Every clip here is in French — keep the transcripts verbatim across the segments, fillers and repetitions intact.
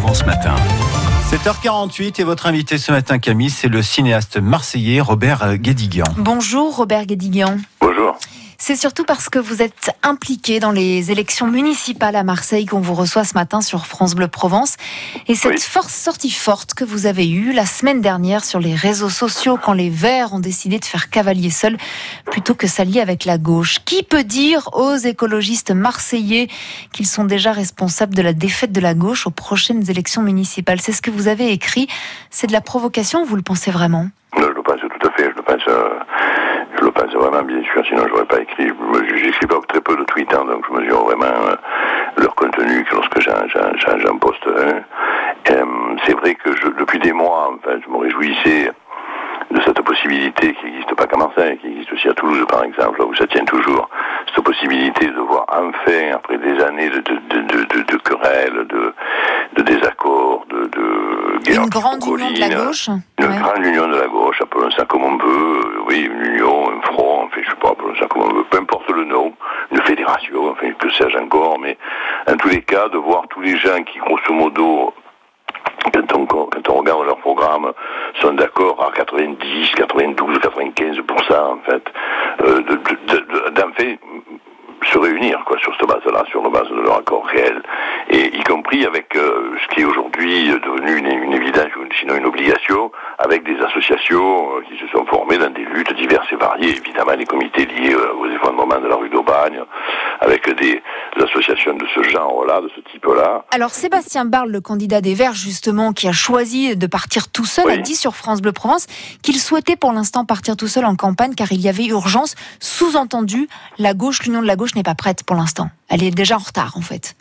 France Matin. sept heures quarante-huit et votre invité ce matin, Camille, c'est le cinéaste marseillais Robert Guédiguian. Bonjour Robert Guédiguian. Bonjour. C'est surtout parce que vous êtes impliqué dans les élections municipales à Marseille qu'on vous reçoit ce matin sur France Bleu Provence. Et cette Oui. force sortie forte que vous avez eue la semaine dernière sur les réseaux sociaux quand les Verts ont décidé de faire cavalier seul plutôt que s'allier avec la gauche. Qui peut dire aux écologistes marseillais qu'ils sont déjà responsables de la défaite de la gauche aux prochaines élections municipales? C'est ce que vous avez écrit. C'est de la provocation, vous le pensez vraiment? Je le pense tout à fait, je le pense, euh, je le pense vraiment, bien sûr, sinon je n'aurais pas écrit. Je j'écris pas très peu de tweets, hein, donc je mesure vraiment euh, leur contenu que lorsque j'en, j'en, j'en, j'en poste un. Euh, c'est vrai que je, depuis des mois, enfin, je me réjouissais de cette possibilité qui n'existe pas qu'à Marseille, qui existe aussi à Toulouse, par exemple, là où ça tient toujours, cette possibilité de voir enfin, après des années de, de, de, de, de, de querelles, de, de désaccords, de, de guerres, Une grande union de la gauche? Une Ouais. grande union de la gauche, appelons ça comme on veut, euh, oui, une union, un front, enfin, je sais pas, appelons ça comme on veut, peu importe le nom, une fédération, enfin, que sais-je encore, mais en tous les cas, de voir tous les gens qui, grosso modo, quand on, quand on regarde leur programme, sont d'accord à quatre-vingt-dix, quatre-vingt-douze, quatre-vingt-quinze pour cent, en fait, euh, de, de, de, d'en fait, se réunir, quoi, sur cette base-là, sur la base de leur accord réel, et y compris avec euh, ce qui est aujourd'hui devenu une, une évidence, ou sinon une obligation, avec des associations euh, qui se sont formées dans des luttes diverses et variées, évidemment les comités liés euh, aux effondrements de la rue d'Aubagne, avec des, des associations de ce genre-là, de ce type-là. Alors Sébastien Barle, le candidat des Verts justement, qui a choisi de partir tout seul, Oui. a dit sur France Bleu Provence qu'il souhaitait pour l'instant partir tout seul en campagne car il y avait urgence. Sous-entendu, la gauche, l'union de la gauche n'est pas prête pour l'instant. Elle est déjà en retard en fait.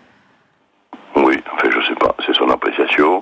Oui, enfin je sais pas, c'est son appréciation.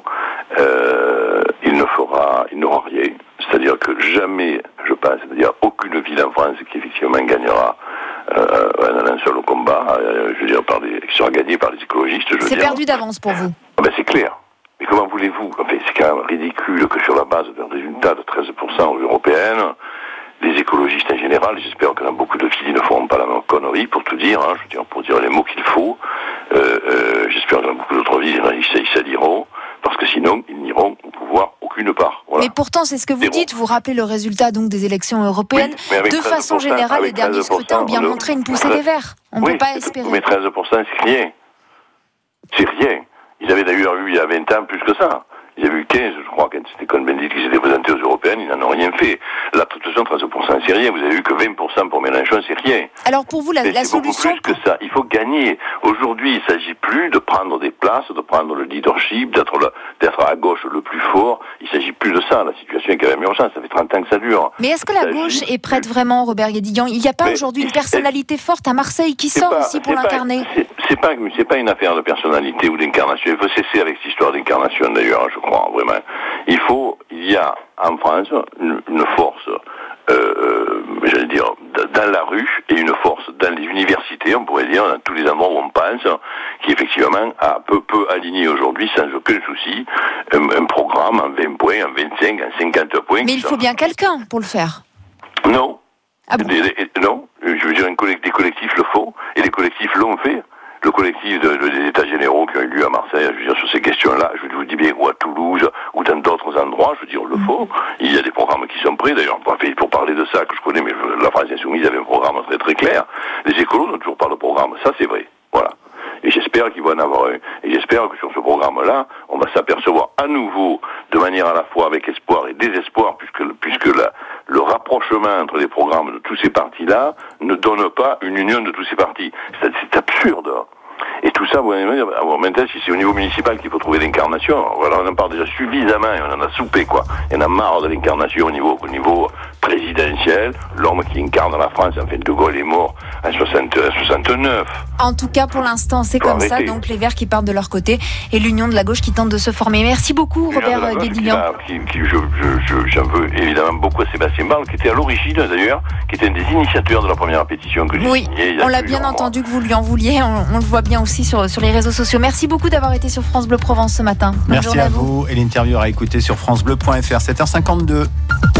Euh, il ne fera, il n'aura rien. C'est-à-dire que jamais, je pense, c'est-à-dire aucune ville en France qui effectivement gagnera euh, en un seul combat, euh, je veux dire, par les, qui sera gagné par les écologistes. Je veux C'est dire. perdu d'avance pour vous. Ah ben c'est clair. Mais comment voulez-vous? Enfin, c'est quand même ridicule que sur la base d'un résultat de treize pour cent aux européennes, les écologistes en général, j'espère que dans beaucoup de villes, ils ne feront pas la même connerie, pour tout dire, hein, je veux dire, pour dire les mots qu'il faut. Euh, euh, j'espère que dans beaucoup d'autres villes, ils, ils s'allieront, parce que sinon, ils n'iront au pouvoir aucune part. Voilà. Mais pourtant, c'est ce que vous Zéro. dites. Vous rappelez le résultat donc des élections européennes. Oui, mais avec de treize pour cent, façon générale, les avec derniers treize pour cent, scrutins ont bien le- montré une poussée des Verts. On ne oui, peut pas c'est- espérer. Mais treize pour cent, c'est rien. C'est rien. Ils avaient d'ailleurs eu il y a vingt ans plus que ça. Il y avait eu quinze, je crois, quand c'était Cohn-Bendit qui s'était présenté aux européennes, ils n'en ont rien fait. Là, de toute façon, treize pour cent, c'est rien. Vous avez eu que vingt pour cent pour Mélenchon, c'est rien. Alors pour vous, la, Mais la c'est beaucoup solution... plus que ça. Il faut gagner. Aujourd'hui, il ne s'agit plus de prendre des places, de prendre le leadership, d'être, le, d'être à gauche le plus fort. Il ne s'agit plus de ça. La situation est quand même urgente. Ça fait trente ans que ça dure. Mais est-ce que la Il s'agit- gauche est prête vraiment, Robert Guédiguian? Il n'y a pas Mais- aujourd'hui une personnalité forte à Marseille qui C'est sort pas- aussi pour c'est pas- l'incarner? C'est, c'est pas, c'est pas une affaire de personnalité ou d'incarnation. Il faut cesser avec cette histoire d'incarnation, d'ailleurs, je crois, vraiment. Il faut, il y a en France une, une force, euh, j'allais dire, dans la rue et une force dans les universités, on pourrait dire, dans tous les endroits où on pense, qui effectivement a peu peu aligné aujourd'hui, sans aucun souci, un, un programme en vingt points, en vingt-cinq, en cinquante points. Mais il faut bien quelqu'un pour le faire. Non. Ah bon? Des- des- non, je veux dire, un collect- des collectifs le font, et les collectifs l'ont fait. Le collectif de, de- des États généraux qui ont eu lieu à Marseille, je veux dire, sur ces questions-là, je vous dis bien, ou à Toulouse, ou dans d'autres endroits, je veux dire, le faut. Il y a des programmes qui sont prêts, d'ailleurs, pour, pour parler de ça, que je connais, mais je- la France Insoumise avait un programme très très clair. Les écolos n'ont toujours pas le programme, ça c'est vrai, voilà. Et j'espère qu'ils vont en avoir un. Et j'espère que sur ce programme-là, on va s'apercevoir à nouveau, de manière à la fois avec espoir et désespoir, puisque, puisque la, le rapprochement entre les programmes de tous ces partis-là ne donne pas une union de tous ces partis. C'est, c'est absurde. Et tout ça, vous allez me dire, bon, maintenant, si c'est au niveau municipal qu'il faut trouver l'incarnation, voilà, on en parle déjà suffisamment, et on en a soupé, quoi. Il y en a marre de l'incarnation au niveau, au niveau présidentiel. L'homme qui incarne la France, en fait, De Gaulle est mort en soixante, soixante-neuf. En tout cas, pour l'instant, c'est Faut comme ça. arrêter. Donc les Verts qui partent de leur côté et l'union de la gauche qui tente de se former. Merci beaucoup, Les gens de la Robert gauche Guédiguian. Qui, qui, qui- je, je, je, j'en veux évidemment beaucoup à Sébastien Barle, qui était à l'origine d'ailleurs, qui était un des initiateurs de la première pétition que j'ai Oui, signée. il y a on l'a plusieurs bien mois. entendu que vous lui en vouliez. On, on le voit bien aussi sur, sur les réseaux sociaux. Merci beaucoup d'avoir été sur France Bleu Provence ce matin. Bonne Merci journée à vous. vous et l'interview à écouter sur francebleu point fr, sept heures cinquante-deux.